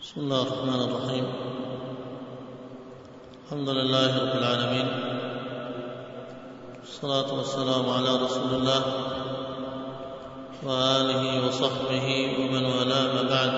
بسم الله الرحمن الرحيم. الحمد لله رب العالمين، والصلاة والسلام على رسول الله وآله وصحبه ومن والاه، ما بعد.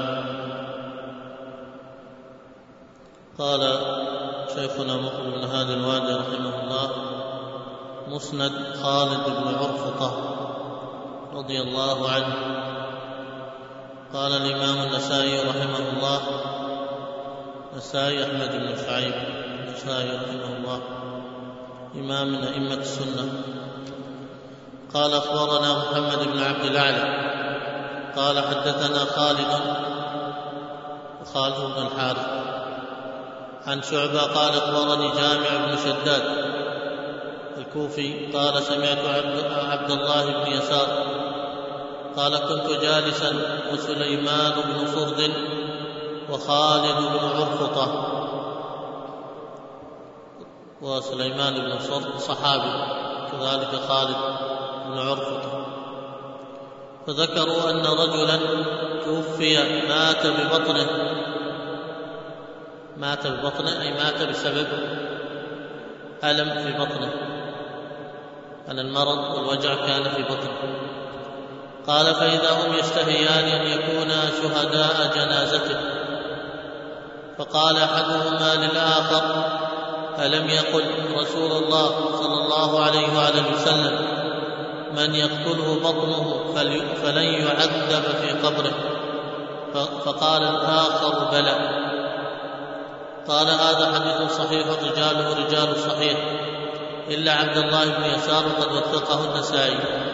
قال شيخنا مقبل بن هادي الوادي رحمه الله: مسند خالد بن عرفطة رضي الله عنه. قال الإمام النسائي رحمه الله، نسائي أحمد بن شعيب النسائي رحمه الله، إمام من أئمة السنة، قال: أخبرنا محمد بن عبد الأعلى قال: حدثنا خالد بن الحارث عن شعبة قال: أخبرني جامع بن شداد الكوفي قال: سمعت عبد الله بن يسار قال: كنت جالسا وسليمان بن صرد وخالد بن عرفطة. وسليمان بن صرد صحابي، كذلك خالد بن عرفطة. فذكروا أن رجلا توفي مات ببطنه أي مات بسبب ألم في بطنه، أن المرض والوجع كان في بطنه. قال: فإذا هم يشتهيان أن يكونا شهداء جنازته، فقال أحدهما للآخر: ألم يقل رسول الله صلى الله عليه وآله وسلم: من يقتله بطنه فلن يعذب في قبره؟ فقال الآخر: بلى. قال: هذا حديث صحيح رجاله رجال الصحيح إلا عبد الله بن يسار وقد وثقه النسائي.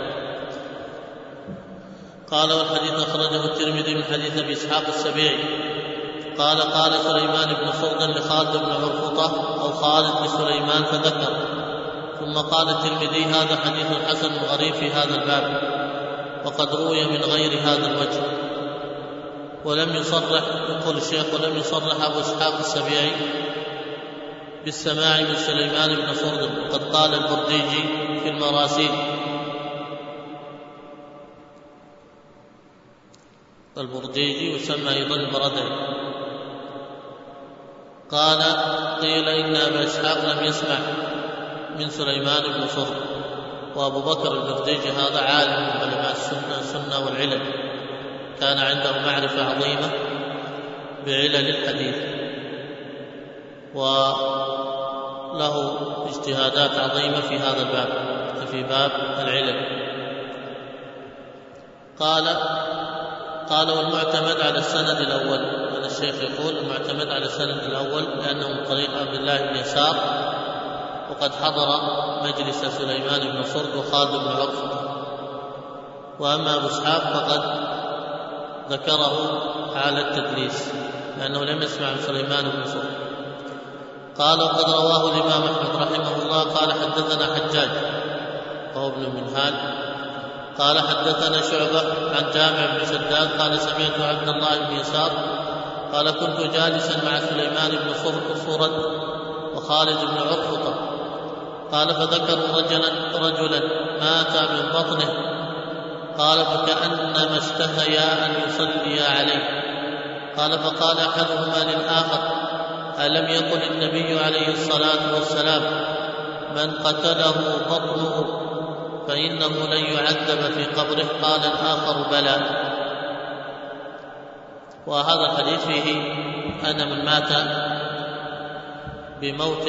قال: والحديث أخرجه الترمذي من حديث أبي إسحاق السبيعي قال: قال سليمان بن صرد لخالد بن عرفطة أو خالد لسليمان فذكر. ثم قال الترمذي: هذا حديث حسن غريب في هذا الباب، وقد روي من غير هذا الوجه. ولم يصرح، يقول الشيخ: ولم يصرح أبو إسحاق السبيعي بالسماع من سليمان بن صرد، وقد قال البرديجي في المراسيل: البرديجي يسمى أيضا المردعي. قال: قيل إن أبا إسحاق لم يسمع من سليمان بن صرد. وأبو بكر البرديجي هذا عالم من علماء السنة والعلل، كان عنده معرفة عظيمة بعلل الحديث، وله اجتهادات عظيمة في هذا الباب، في باب العلل. قال: والمعتمد على السند الأول. هذا الشيخ يقول: المعتمد على السند الأول لأنه من طريق عبد الله بن يسار، وقد حضر مجلس سليمان بن صرد وخالد بن عرفطة. وأما أبو إسحاق فقد ذكره على التدليس لأنه لم يسمع من سليمان بن صرد. قال: وقد رواه الإمام أحمد رحمه الله قال: حدثنا حجاج وهو ابن المنهال قال: حدثنا شعبة عن جامع بن شداد قال: سمعت عبد الله بن يسار قال: كنت جالسا مع سليمان بن صرد وخالد بن عرفطة. قال: فذكروا رجلا مات من بطنه. قال: فكأنما اشتهيا أن يصليا عليه. قال: فقال أحدهما للآخر: ألم يقل النبي عليه الصلاة والسلام: من قتله بطنه فإنه لن يعذب في قبره؟ قال الآخر: بلى. وهذا الحديث فيه أن من مات بموت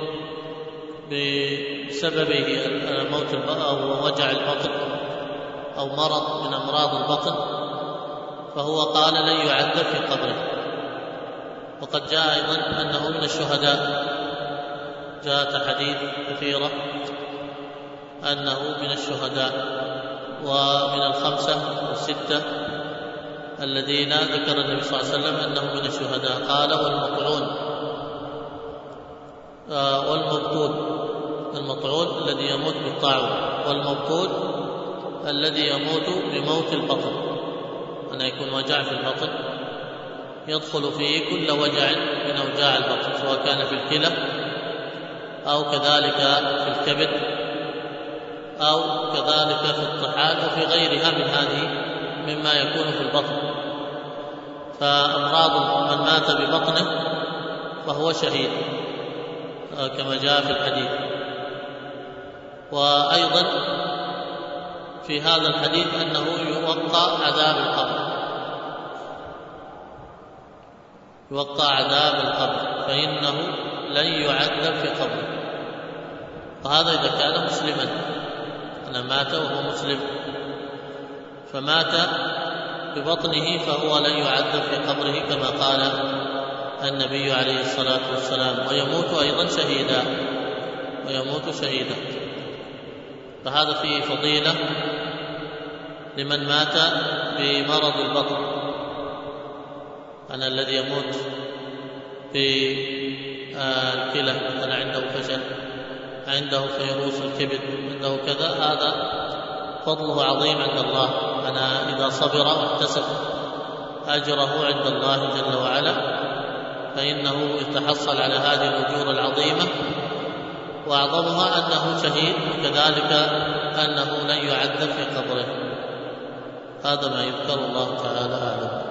بسببه موت أو وجع البطن أو مرض من أمراض البطن فهو قال لن يعذب في قبره. وقد جاء أيضا أنه من الشهداء، جاءت أحاديث كثيرة أنه من الشهداء، ومن الخمسة والستة الذين ذكر النبي صلى الله عليه وسلم أنهم من الشهداء. قال: والمبتول الذي يموت بالطاعون، والمبتول الذي يموت بموت البطن، أن يكون وجع في البطن يدخل فيه كل وجع من أوجاع البطن، سواء كان في الكلى أو كذلك في الكبد أو كذلك في الطحال أو في غيرها من هذه مما يكون في البطن. فأمراض من مات ببطنه فهو شهيد كما جاء في الحديث. وأيضا في هذا الحديث أنه يوقع عذاب القبر، يوقع عذاب القبر، فإنه لن يعذب في قبره. وهذا إذا كان مسلما، أن مات وهو مسلم فمات ببطنه فهو لن يعذب في قبره كما قال النبي عليه الصلاة والسلام، ويموت أيضا شهيدا، ويموت شهيدا. فهذا فيه فضيلة لمن مات بمرض البطن، أن الذي يموت بالكلى مثلا عنده فشل، عنده فيروس الكبد، عنده كذا، هذا فضله عظيم عند الله. أنا إذا صبر واحتسب أجره عند الله جل وعلا فإنه يتحصل على هذه الأجور العظيمة، وأعظمها أنه شهيد، وكذلك أنه لن يعذب في قبره. هذا ما يذكر، الله تعالى أعلم.